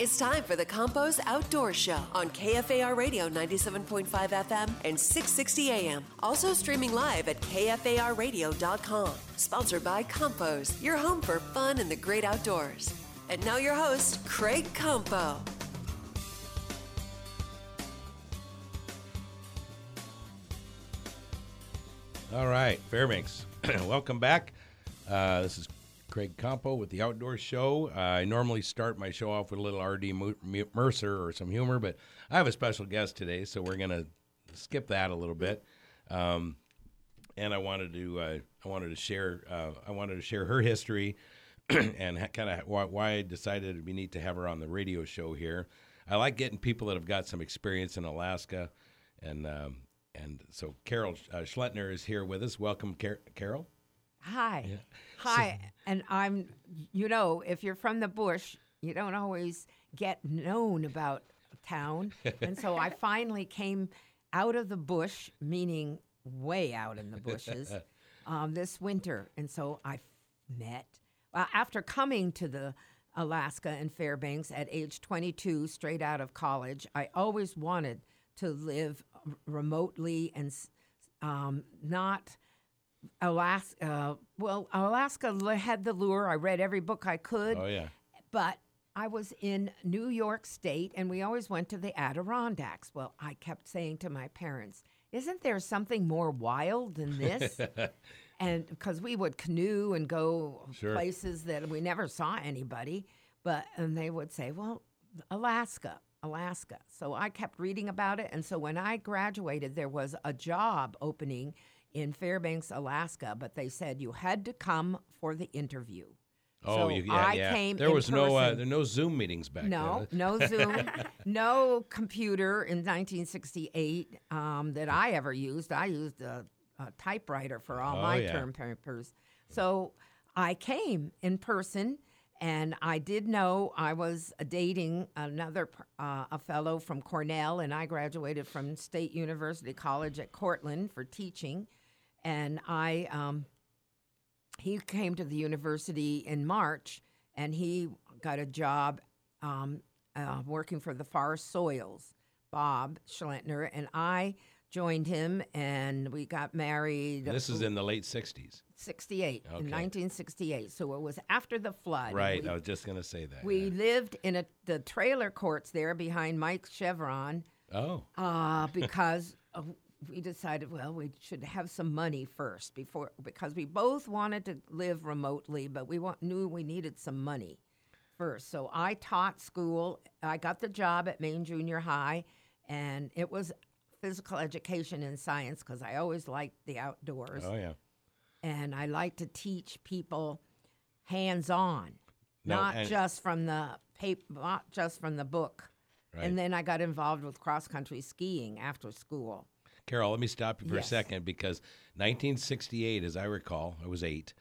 It's time for the Campos Outdoor Show on KFAR Radio 97.5 FM and 660 AM. Also streaming live at KFARradio.com. Sponsored by Campos, your home for fun in the great outdoors. And now your host, Craig Campo. All right, Fairbanks, welcome back. This is Craig Campo with the Outdoor Show. I normally start my show off with a little R.D. Mercer or some humor, but I have a special guest today, so we're going to skip that a little bit. And I wanted to share her history and kind of why I decided we need to have her on the radio show here. I like getting people that have got some experience in Alaska, and so Carol Schlettner is here with us. Welcome, Carol. Hi. Yeah. Hi. And if you're from the bush, you don't always get known about town. And so I finally came out of the bush, meaning way out in the bushes, this winter. And so I met, after coming to the Alaska and Fairbanks at age 22, straight out of college, I always wanted to live remotely and not Alaska. Alaska had the lure. I read every book I could. Oh, yeah. But I was in New York State, and we always went to the Adirondacks. Well, I kept saying to my parents, isn't there something more wild than this? And because we would canoe and go places that we never saw anybody. And they would say, well, Alaska. So I kept reading about it. And so when I graduated, there was a job opening in Fairbanks, Alaska, but they said you had to come for the interview. Oh, so yeah. I came there was person. no Zoom meetings back then. No Zoom, no computer in 1968 that I ever used. I used a typewriter for all my term papers. So I came in person, and I did know I was dating another a fellow from Cornell, and I graduated from State University College at Cortland for teaching. And he came to the university in March, and he got a job working for the Forest Soils, Bob Schlettner, and I joined him, and we got married. This is in the late 60s. 68, in 1968. So it was after the flood. Right, I was just going to say that. We lived in the trailer courts there behind Mike Chevron. Oh. Because we decided, well, we should have some money first because we both wanted to live remotely, but we knew we needed some money first. So I taught school. I got the job at Maine Junior High, and it was physical education and science because I always liked the outdoors. Oh, yeah. And I like to teach people hands-on, not just from the paper, not just from the book. Right. And then I got involved with cross-country skiing after school. Carol, let me stop you for a second because 1968, as I recall, I was 8,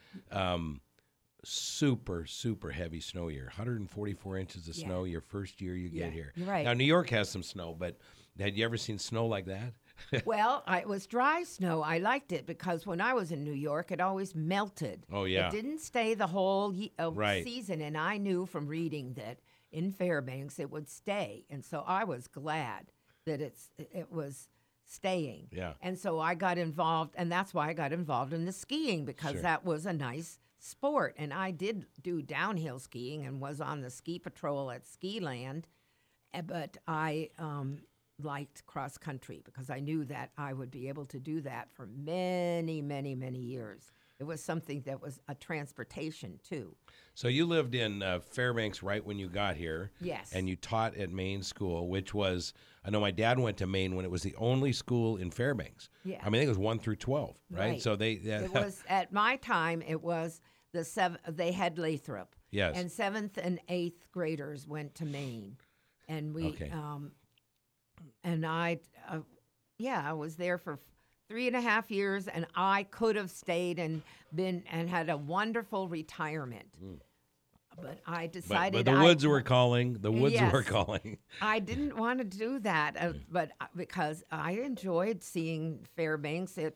super, super heavy snow year, 144 inches of snow your first year you get here. Right. Now, New York has some snow, but had you ever seen snow like that? Well, it was dry snow. I liked it because when I was in New York, it always melted. Oh, yeah. It didn't stay the whole season, and I knew from reading that in Fairbanks it would stay, and so I was glad that it was staying. Yeah. And so I got involved, and that's why I got involved in the skiing because that was a nice sport, and I did do downhill skiing and was on the ski patrol at Skiland, but I liked cross country because I knew that I would be able to do that for many, many, many years. It was something that was a transportation too. So you lived in Fairbanks right when you got here. Yes. And you taught at Maine School, which was, I know my dad went to Maine when it was the only school in Fairbanks. Yeah. I mean, I think it was 1 through 12, right? So it was, at my time, it was they had Lathrop. Yes. And 7th and 8th graders went to Maine. And we, and I was there for 3.5 years, and I could have stayed and had a wonderful retirement. But I decided. But the woods were calling. The woods were calling. I didn't want to do that, but because I enjoyed seeing Fairbanks. It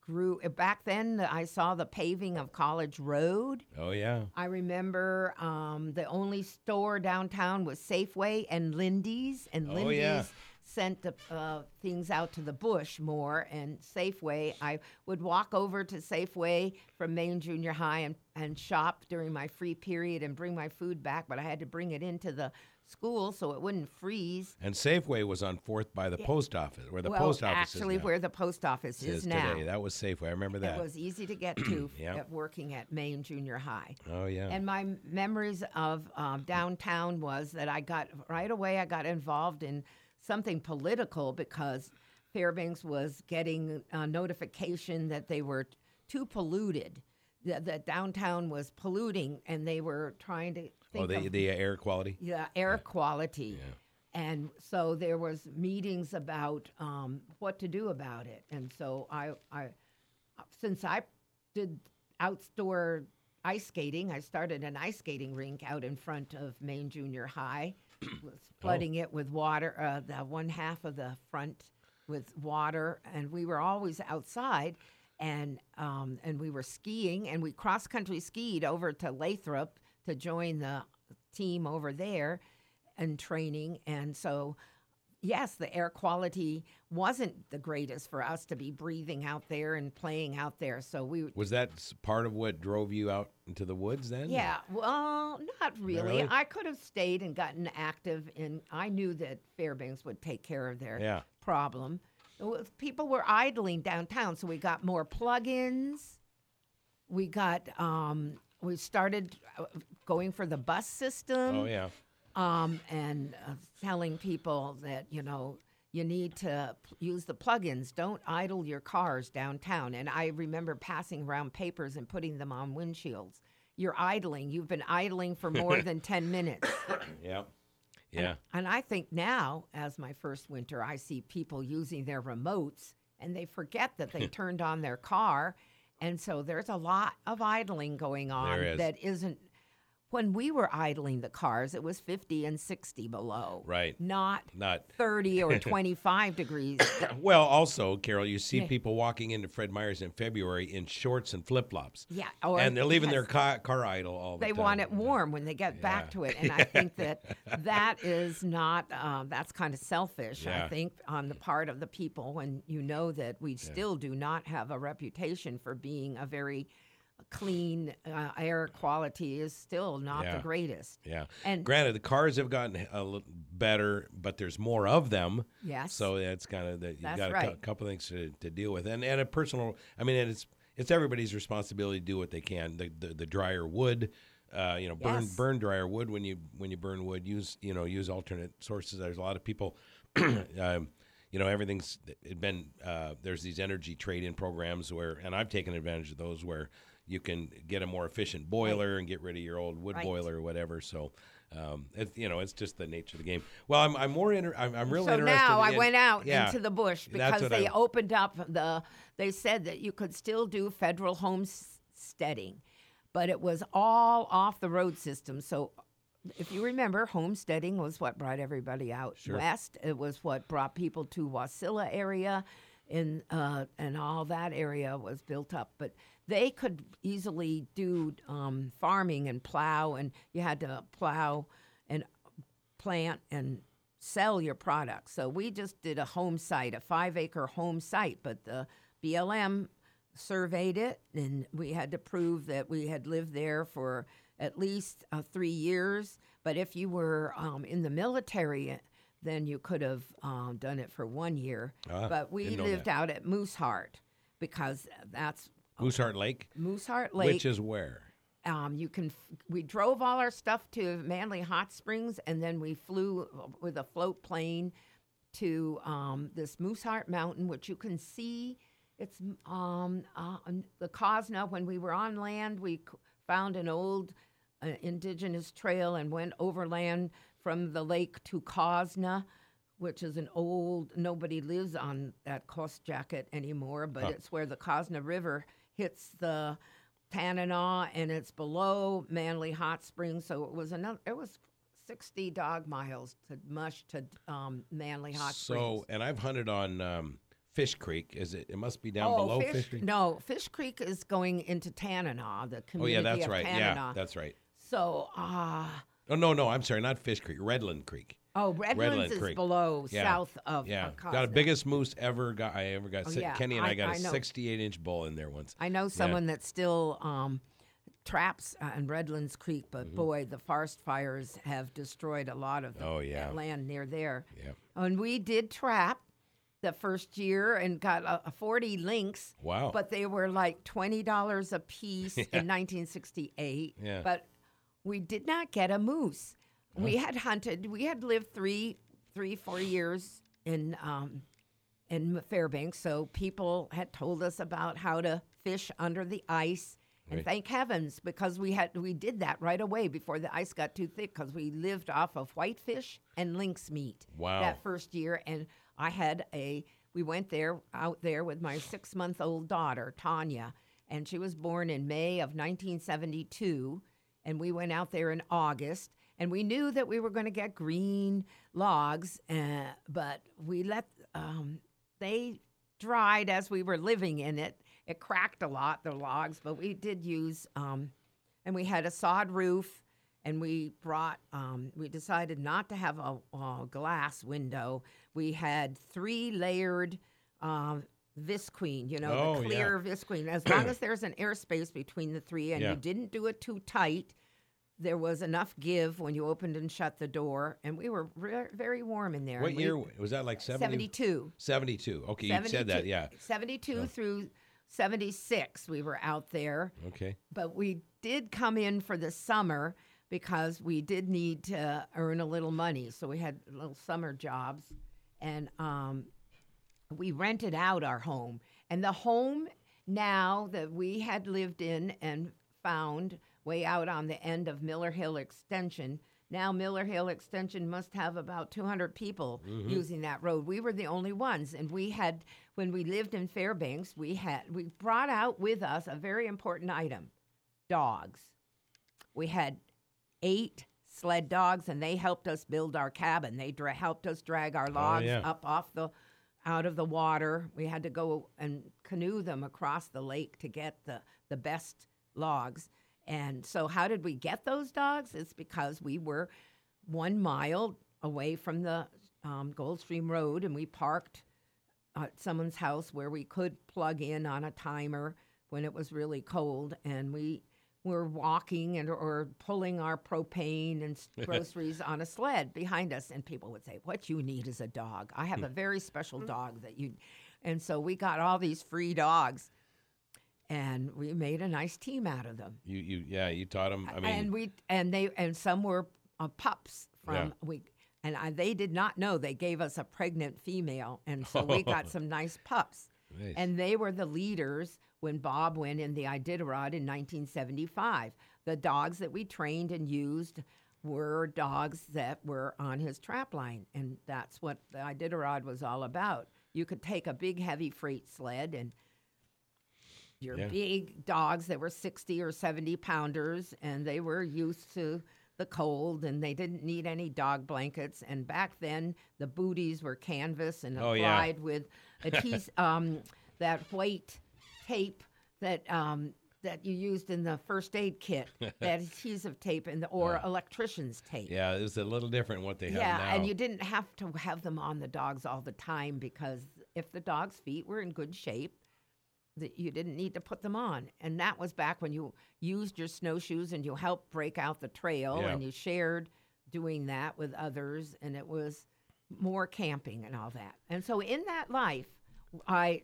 grew. Back then, I saw the paving of College Road. Oh, yeah. I remember the only store downtown was Safeway and Lindy's, and Oh, Lindy's yeah. sent the things out to the bush more, and Safeway, I would walk over to Safeway from Maine Junior High and shop during my free period and bring my food back, but I had to bring it into the school so it wouldn't freeze. And Safeway was on 4th by the post office, where the well, post office actually, is now. where the post office is now. Today. That was Safeway. I remember that. It was easy to get to Yeah. working at Maine Junior High. Oh, yeah. And my memories of downtown was that I got involved in something political because Fairbanks was getting a notification that they were too polluted, that downtown was polluting, and they were trying to think of the air quality? air quality. Yeah. And so there was meetings about what to do about it. And so I since I did outdoor ice skating, I started an ice skating rink out in front of Maine Junior High, flooding it with water, the one half of the front with water, and we were always outside, and we were skiing, and we cross-country skied over to Lathrop to join the team over there and training, and so yes, the air quality wasn't the greatest for us to be breathing out there and playing out there. So Was that part of what drove you out into the woods then? yeah, well, not really. really? I could have stayed and gotten active, and I knew that Fairbanks would take care of their problem. People were idling downtown, so we got more plug-ins. We got, we started going for the bus system. Oh, yeah. And telling people that, you need to use the plug-ins. Don't idle your cars downtown. And I remember passing around papers and putting them on windshields. You're idling. You've been idling for more than 10 minutes. Yeah. Yeah. And I think now, as my first winter, I see people using their remotes, and they forget that they turned on their car. And so there's a lot of idling going on There is. that isn't. When we were idling the cars, it was 50 and 60 below. Right. Not Not 30 or 25 degrees. Well, also, Carol, you see people walking into Fred Meyer's in February in shorts and flip-flops. Yeah. And they're leaving their car idle all the They time. want it warm when they get back to it. And I think that is not, that's kind of selfish, Yeah. I think, on the part of the people when you know that we still do not have a reputation for being a very clean air quality is still not the greatest. Yeah. And granted, the cars have gotten a little better, but there's more of them. Yes. So that's kind of you've That's got right. a couple things to deal with, and a personal. I mean, it's everybody's responsibility to do what they can. The drier wood. Burn drier wood when you burn wood. Use alternate sources. There's a lot of people. Everything's been. There's these energy trade-in programs and I've taken advantage of those where you can get a more efficient boiler and get rid of your old wood boiler or whatever. So, it's just the nature of the game. Well, I'm really interested. So now I went out Yeah, into the bush that's because what they opened up they said that you could still do federal homesteading, but it was all off the road system. So if you remember, homesteading was what brought everybody out west. It was what brought people to Wasilla area, and all that area was built up. But they could easily do farming and plow, and you had to plow and plant and sell your products. So we just did a home site, a 5-acre home site, but the BLM surveyed it, and we had to prove that we had lived there for at least 3 years. But if you were in the military, then you could have done it for 1 year. But we lived out at Mooseheart because that's Mooseheart Lake. Mooseheart Lake. Which is where? We drove all our stuff to Manly Hot Springs, and then we flew with a float plane to this Mooseheart Mountain, which you can see. It's the Cosna. When we were on land, we found an old indigenous trail and went overland from the lake to Cosna, which is an old, nobody lives on that coast jacket anymore, but it's where the Cosna River hits the Tanana, and it's below Manly Hot Springs. So it was 60 dog miles to Manly Hot Springs. And I've hunted on Fish Creek. Is it? It must be down below Fish Creek. No, Fish Creek is going into Tanana, the Oh community yeah, that's of right. Tanana. Yeah, that's right. So, Oh no, I'm sorry, not Fish Creek. Redland Creek. Redlands is Creek. below, Yeah. south of Yeah, Cosmic. got the biggest moose I ever got. Oh, yeah. Kenny and I got I a know. 68-inch bull in there once. I know someone that still traps in Redlands Creek, but boy, the forest fires have destroyed a lot of the land near there. Yeah. And we did trap the first year and got 40 lynx. Wow. But they were like $20 a piece in 1968. Yeah. But we did not get a moose. We had hunted. We had lived 4 years in Fairbanks, so people had told us about how to fish under the ice. And thank heavens, because we did that right away before the ice got too thick, because we lived off of whitefish and lynx meat. Wow. That first year, and we went out there with my 6-month-old daughter, Tanya, and she was born in May of 1972, and we went out there in August. And we knew that we were going to get green logs, but we they dried as we were living in it. It cracked a lot, the logs, but we did use, and we had a sod roof, and we decided not to have a glass window. We had 3-layered visqueen, the clear visqueen. As long as there's an airspace between the three and you didn't do it too tight, there was enough give when you opened and shut the door, and we were very warm in there. What year was that? Like 72. 72. Okay, you said that, yeah. 72 through 76, we were out there. Okay. But we did come in for the summer because we did need to earn a little money, so we had little summer jobs, and we rented out our home. And the home now that we had lived in and found way out on the end of Miller Hill Extension. Now Miller Hill Extension must have about 200 people using that road. We were the only ones, and when we lived in Fairbanks, we brought out with us a very important item, dogs. We had 8 sled dogs, and they helped us build our cabin. They helped us drag our logs up out of the water. We had to go and canoe them across the lake to get the best logs. And so how did we get those dogs? It's because we were 1 mile away from the Goldstream Road, and we parked at someone's house where we could plug in on a timer when it was really cold, and we were walking or pulling our propane and groceries on a sled behind us, and people would say, "What you need is a dog. I have a very special dog that you..." And so we got all these free dogs. And we made a nice team out of them. You taught them. I mean, and some were pups from they did not know they gave us a pregnant female, and so we got some nice pups. Nice. And they were the leaders when Bob went in the Iditarod in 1975. The dogs that we trained and used were dogs that were on his trap line, and that's what the Iditarod was all about. You could take a big, heavy freight sled and big dogs that were 60 or 70 pounders, and they were used to the cold, and they didn't need any dog blankets. And back then, the booties were canvas and applied with that white tape that you used in the first aid kit, that adhesive tape or electrician's tape. Yeah, it was a little different what they have now. Yeah, and you didn't have to have them on the dogs all the time, because if the dog's feet were in good shape, that you didn't need to put them on. And that was back when you used your snowshoes and you helped break out the trail, and you shared doing that with others, and it was more camping and all that. And so in that life, I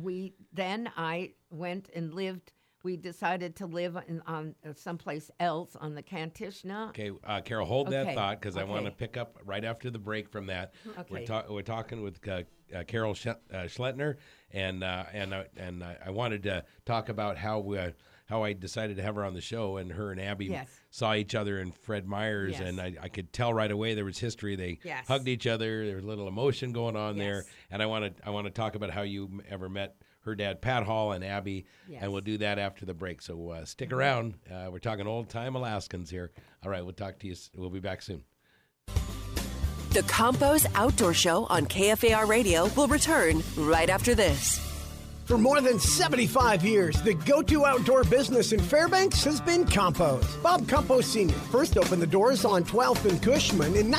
went and lived. We decided to live on someplace else on the Kantishna. Okay, Carol, hold that thought, because I want to pick up right after the break from that. Okay. We're talking with Carol Schlettner, and I wanted to talk about how I decided to have her on the show, and her and Abby saw each other in Fred Meyer's, and I could tell right away there was history. They hugged each other. There was a little emotion going on there, and I want to talk about how you ever met her dad, Pat Hall, and Abby, and we'll do that after the break. So stick around. We're talking old-time Alaskans here. All right, we'll talk to you. We'll be back soon. The Campos Outdoor Show on KFAR Radio will return right after this. For more than 75 years, the go-to outdoor business in Fairbanks has been Campos. Bob Campos Sr. first opened the doors on 12th and Cushman in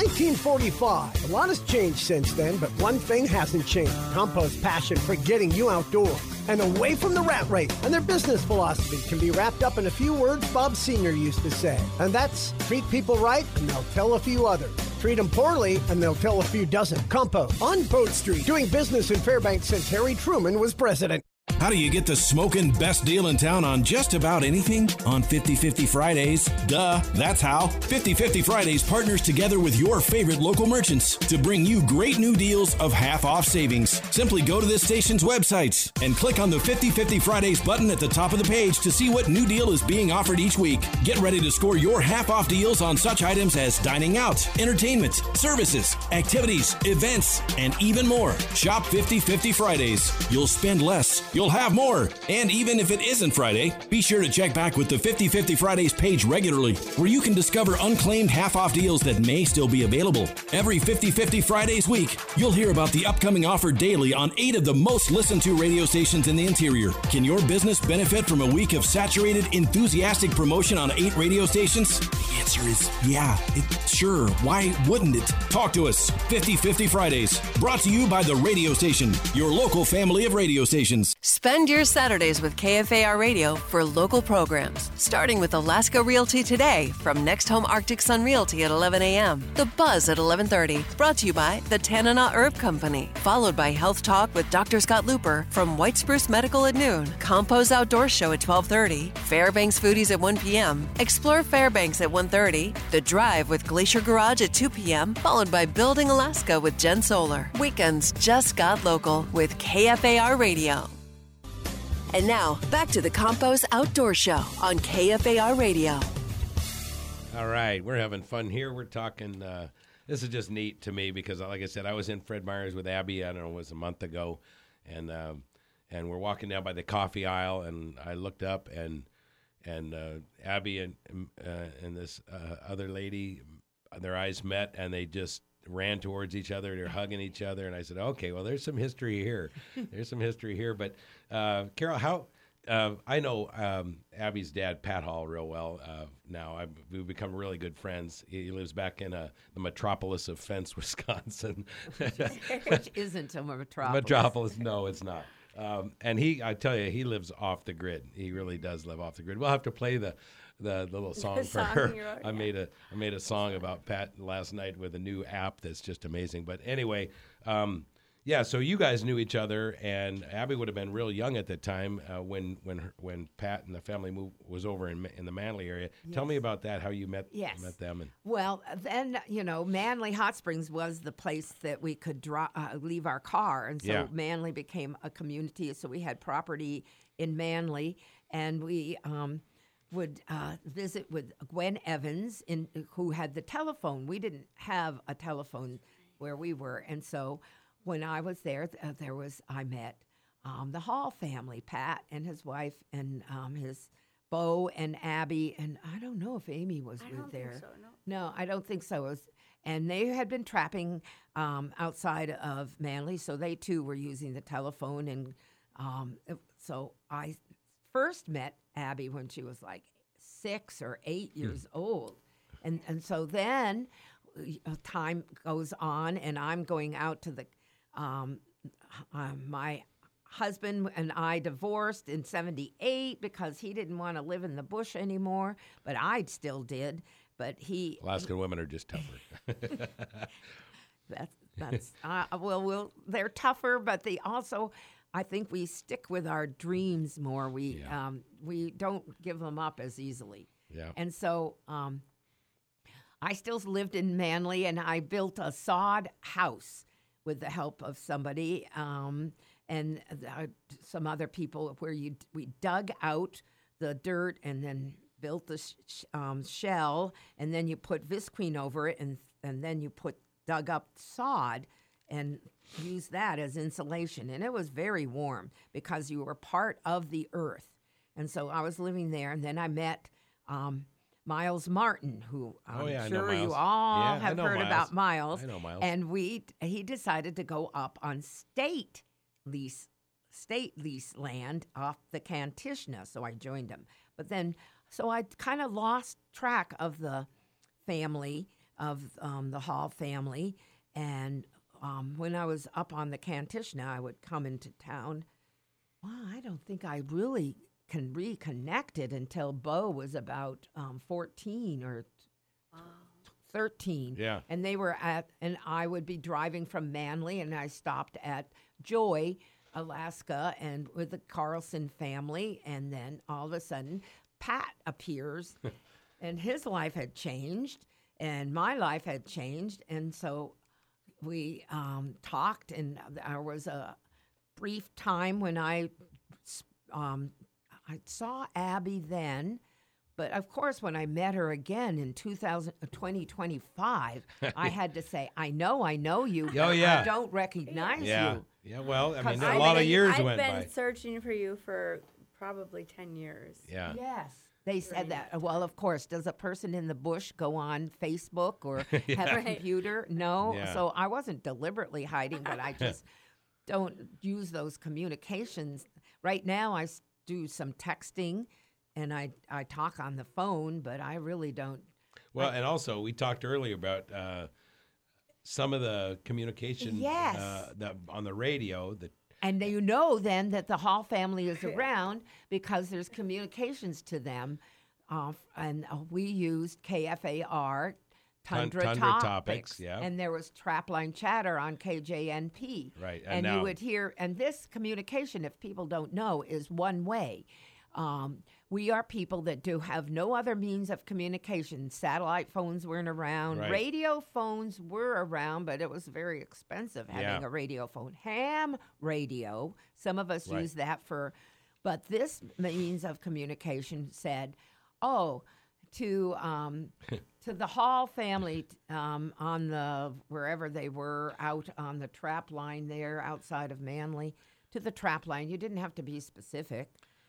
1945. A lot has changed since then, but one thing hasn't changed. Campos' passion for getting you outdoors and away from the rat race. And their business philosophy can be wrapped up in a few words Bob Sr. used to say. And that's, treat people right and they'll tell a few others. Treat them poorly and they'll tell a few dozen. Campos on Boat Street, doing business in Fairbanks since Harry Truman was president. How do you get the smoking best deal in town on just about anything? On 50/50 Fridays. Duh, that's how. 50/50 Fridays partners together with your favorite local merchants to bring you great new deals of half-off savings. Simply go to this station's websites and click on the 50/50 Fridays button at the top of the page to see what new deal is being offered each week. Get ready to score your half-off deals on such items as dining out, entertainment, services, activities, events, and even more. Shop 50/50 Fridays. You'll spend less. You'll have more. And even if it isn't Friday, be sure to check back with the 50/50 Fridays page regularly, where you can discover unclaimed half-off deals that may still be available. Every 50/50 Fridays week, you'll hear about the upcoming offer daily on 8 of the most listened to radio stations in the interior. Can your business benefit from a week of saturated, enthusiastic promotion on 8 radio stations? The answer is yeah. Sure. Why wouldn't it? Talk to us. 50/50 Fridays. Brought to you by the radio station, your local family of radio stations. Spend your Saturdays with KFAR Radio for local programs, starting with Alaska Realty Today from Next Home Arctic Sun Realty at 11 a.m., The Buzz at 11:30, brought to you by the Tanana Herb Company, followed by Health Talk with Dr. Scott Looper from White Spruce Medical at noon, Campos Outdoor Show at 12:30, Fairbanks Foodies at 1 p.m., Explore Fairbanks at 1:30, The Drive with Glacier Garage at 2 p.m., followed by Building Alaska with Jen Solar. Weekends just got local with KFAR Radio. And now, back to the Campos Outdoor Show on KFAR Radio. All right, we're having fun here. We're talking, this is just neat to me because, like I said, I was in Fred Meyer's with Abby, I don't know, it was a month ago, and we're walking down by the coffee aisle, and I looked up, and Abby and this other lady, their eyes met, and they just ran towards each other. They're hugging each other, and I said, okay, well, there's some history here. But Carol, how I know Abby's dad, Pat Hall, real well now. We've become really good friends. He lives back in the metropolis of Fence, Wisconsin. Which isn't a metropolis. Metropolis, no, it's not. And I tell you, he lives off the grid. He really does live off the grid. We'll have to play the little song for her. I made a song about Pat last night with a new app that's just amazing. But anyway, yeah. So you guys knew each other, and Abby would have been real young at the time when Pat and the family was over in the Manly area. Yes. Tell me about that. How you met them? Well, then Manly Hot Springs was the place that we could leave our car, and so Manly became a community. So we had property in Manly, and we would visit with Gwen Evans, who had the telephone. We didn't have a telephone where we were, and so when I was there, I met the Hall family, Pat and his wife, and his Bo and Abby, and I don't know if Amy was there. Think so, no. No, I don't think so. And they had been trapping outside of Manly, so they too were using the telephone, and so I first met Abby when she was like 6 or 8 years old. And so then time goes on, and I'm going out to the my husband and I divorced in 1978 because he didn't want to live in the bush anymore, but I still did. But Alaskan women are just tougher. That's they're tougher, but they also, I think we stick with our dreams more. We don't give them up as easily. Yeah. And so I still lived in Manly, and I built a sod house with the help of somebody and some other people where we dug out the dirt and then built the shell, and then you put visqueen over it, and then you dug up sod and used that as insulation. And it was very warm because you were part of the earth. And so I was living there, and then I met Miles Martin, who I'm I know sure you Miles. all Yeah, I have know heard Miles. about Miles. I know Miles. And he decided to go up on state lease land off the Kantishna, so I joined him. But then, so I kind of lost track of the family, of the Hall family, and when I was up on the Kantishna, I would come into town. Well, I don't think I really can reconnect it until Bo was about 14 or 13. Yeah. And and I would be driving from Manly, and I stopped at Joy, Alaska, and with the Carlson family. And then all of a sudden, Pat appears, and his life had changed, and my life had changed. And so we talked, and there was a brief time when I saw Abby then. But of course, when I met her again in 2025, I had to say, I know you. Oh, yeah. I don't recognize Yeah. you. Yeah, well, I mean, a I've lot of years I've went been by. searching for you for probably 10 years. Yeah. Yes. They said that. Well, of course, does a person in the bush go on Facebook or have a Right. computer? No. Yeah. So I wasn't deliberately hiding, but I just don't use those communications. Right now, I do some texting and I talk on the phone, but I really don't. Well, and also we talked earlier about some of the communication Yes. that on the radio that And you know then that the Hall family is around because there's communications to them. And we used KFAR, Tundra Tundra Topics. Topics, yeah. And there was Trapline Chatter on KJNP. Right, And and you now- would hear, and this communication, if people don't know, is one way. We are people that do have no other means of communication. Satellite phones weren't around. Right. Radio phones were around, but it was very expensive having Yeah. a radio phone. Ham radio, some of us Right. use that for, but this means of communication said, oh, to the Hall family on the, wherever they were, out on the trap line there outside of Manly, to the trap line. You didn't have to be specific.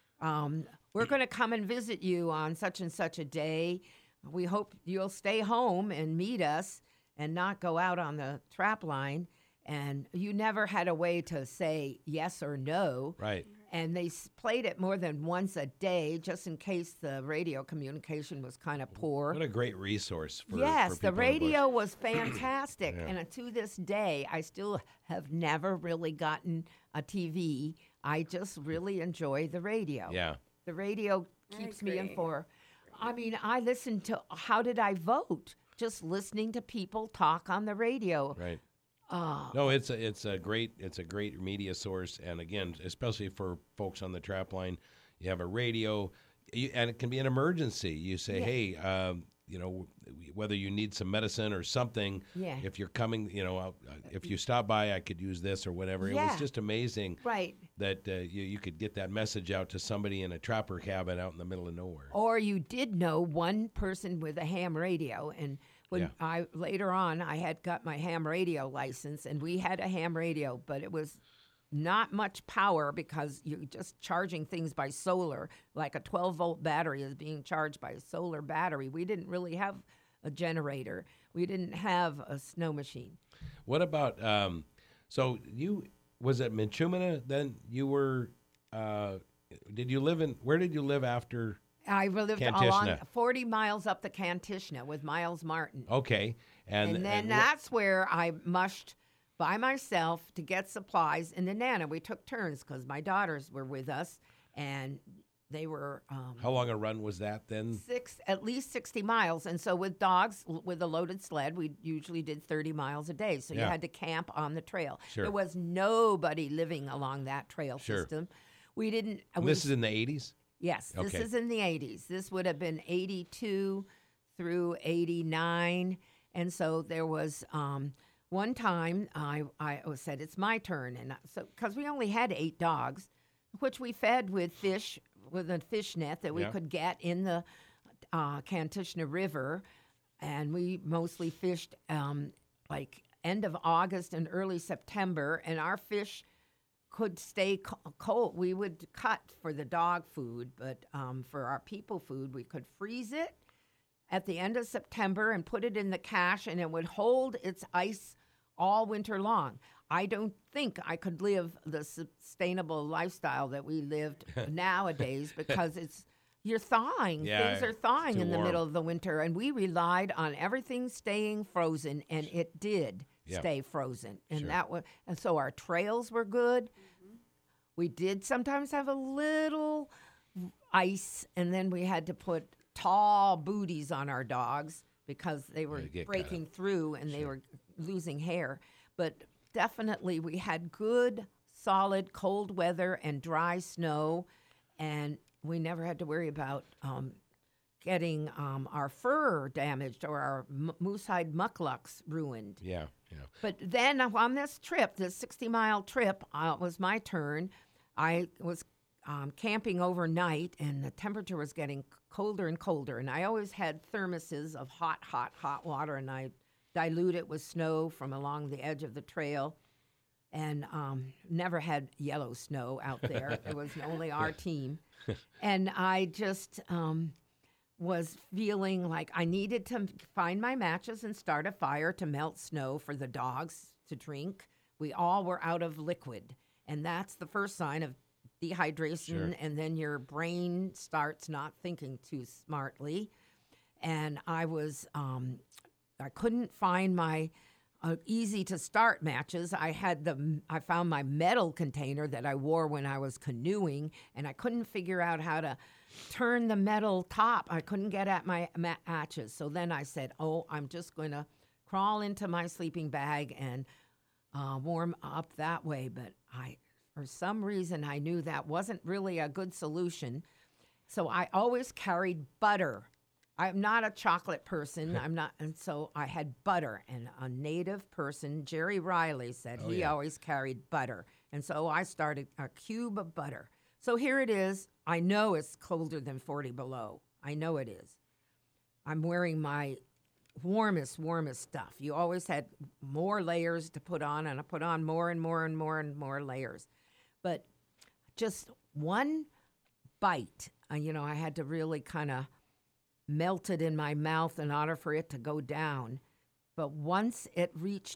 We're going to come and visit you on such and such a day. We hope you'll stay home and meet us and not go out on the trap line. And you never had a way to say yes or no. right. And they played it more than once a day just in case the radio communication was kind of poor. What a great resource for Yes, for the people in bush. radio was fantastic. Yeah. And to this day, I still have never really gotten a TV. I just really enjoy the radio. Yeah. The radio keeps me agree. informed. I mean, I listen to How Did I Vote? Just listening to people talk on the radio. Right. No, it's a great media source, and again, especially for folks on the trap line, you have a radio, and it can be an emergency. You say, Yeah. hey, whether you need some medicine or something, Yeah. if you're coming, if you stop by, I could use this or whatever. It Yeah. was just amazing Right. that you could get that message out to somebody in a trapper cabin out in the middle of nowhere. Or you did know one person with a ham radio. And when later on, I had got my ham radio license, and we had a ham radio, but it was not much power because you're just charging things by solar, like a 12-volt battery is being charged by a solar battery. We didn't really have a generator. We didn't have a snow machine. What about so you was it Minchumina? Then you were where did you live after? I lived along Kantishna. 40 miles up the Kantishna with Miles Martin. Okay, And then that's where I mushed by myself to get supplies in the Nana. We took turns because my daughters were with us, and they were how long a run was that then? at least 60 miles. And so with dogs, with a loaded sled, we usually did 30 miles a day. So you Yeah. had to camp on the trail. Sure. There was nobody living along that trail Sure. system. We didn't. And this is in the 80s? Yes, this Okay. is in the 80s. This would have been 82 through 89. And so there was one time I said, it's my turn. And so, because we only had 8 dogs, which we fed with fish, with a fish net that we Yeah. could get in the Kantishna River. And we mostly fished like end of August and early September. And our fish could stay cold. We would cut for the dog food, but for our people food, we could freeze it at the end of September and put it in the cache, and it would hold its ice all winter long. I don't think I could live the sustainable lifestyle that we lived nowadays because you're thawing. Yeah, Things are thawing too in the warm. middle of the winter, and we relied on everything staying frozen, and it did Yeah. stay frozen. And Sure. and so our trails were good. We did sometimes have a little ice, and then we had to put tall booties on our dogs because they were They get breaking through and they were losing hair. But definitely we had good, solid, cold weather and dry snow, and we never had to worry about getting our fur damaged or our moose-hide mucklucks ruined. Yeah. But then on this trip, this 60-mile trip, was my turn. I was camping overnight, and the temperature was getting colder and colder. And I always had thermoses of hot water, and I dilute it with snow from along the edge of the trail. And never had yellow snow out there. It was only our team. And I just was feeling like I needed to find my matches and start a fire to melt snow for the dogs to drink. We all were out of liquid, and that's the first sign of dehydration. Sure. And then your brain starts not thinking too smartly. And I couldn't find my easy to start matches. I found my metal container that I wore when I was canoeing, and I couldn't figure out how to turn the metal top. I couldn't get at my matches. So then I said, I'm just going to crawl into my sleeping bag and warm up that way. But for some reason, I knew that wasn't really a good solution. So I always carried butter. I'm not a chocolate person. And so I had butter. And a native person, Jerry Riley, said he always carried butter. And so I started a cube of butter. So here it is. I know it's colder than 40 below. I know it is. I'm wearing my warmest stuff. You always had more layers to put on, and I put on more and more and more and more layers. But just one bite, I had to really kind of melt it in my mouth in order for it to go down. But once it reached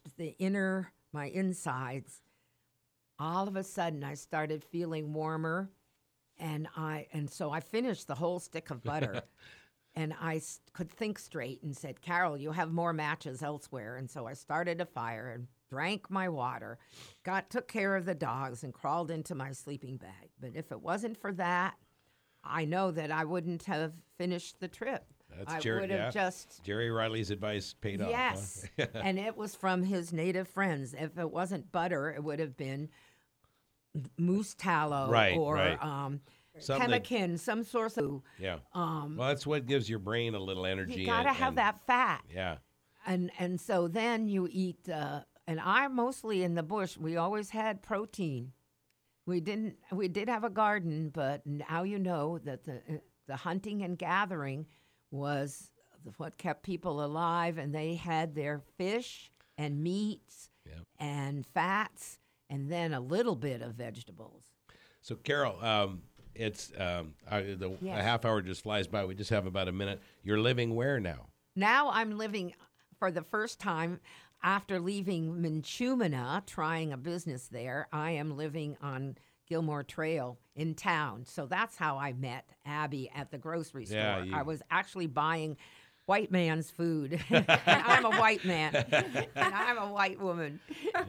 my insides, all of a sudden I started feeling warmer, and so I finished the whole stick of butter. And I could think straight and said, Carol, you have more matches elsewhere. And so I started a fire and drank my water, took care of the dogs, and crawled into my sleeping bag. But if it wasn't for that, I know that I wouldn't have finished the trip. Would have just... Jerry Riley's advice paid off. Yes, Huh? and it was from his native friends. If it wasn't butter, it would have been moose tallow or pemmican, some source of... Yeah. Well, that's what gives your brain a little energy. You got to have that fat. Yeah. And so then you eat... and I'm mostly in the bush. We always had protein. We did have a garden, but now you know that the hunting and gathering was what kept people alive, and they had their fish and meats and fats, and then a little bit of vegetables. So, Carol, it's a half hour just flies by. We just have about a minute. You're living where now? Now I'm living, for the first time after leaving Minchumina, trying a business there, I am living on Gilmore Trail in town. So that's how I met Abby at the grocery store. Yeah, I was actually buying white man's food. And I'm a white man. And I'm a white woman.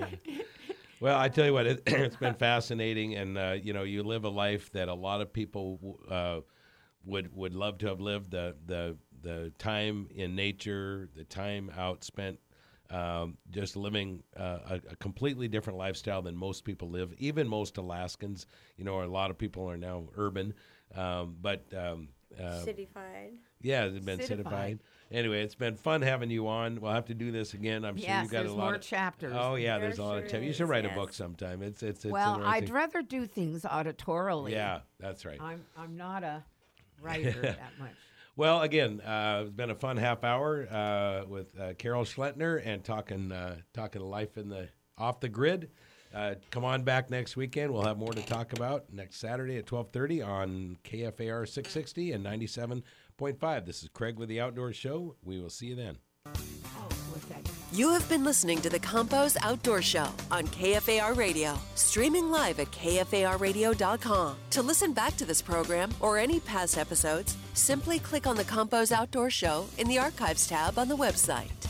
Well, I tell you what, it's been fascinating, and you live a life that a lot of people would love to have lived. The time in nature, the time out spent just living a completely different lifestyle than most people live. Even most Alaskans, a lot of people are now urban, but Cityfied. yeah, they've been citified. Anyway, it's been fun having you on. We'll have to do this again. I'm sure you've got there's a lot more of chapters. Oh yeah, There there's a lot of sure chapters. You should is, write a yes. book sometime. It's Well, interesting. I'd rather do things auditorily. Yeah, that's right. I'm not a writer that much. Well, again, it's been a fun half hour with Carol Schlettner and talking life off the grid. Come on back next weekend. We'll have more to talk about next Saturday at 12:30 on KFAR 660 and 97.5 106.5. This is Craig with the Outdoor Show. We will see you then. You have been listening to the Campos Outdoor Show on KFAR Radio, streaming live at KFARradio.com. To listen back to this program or any past episodes, simply click on the Campos Outdoor Show in the Archives tab on the website.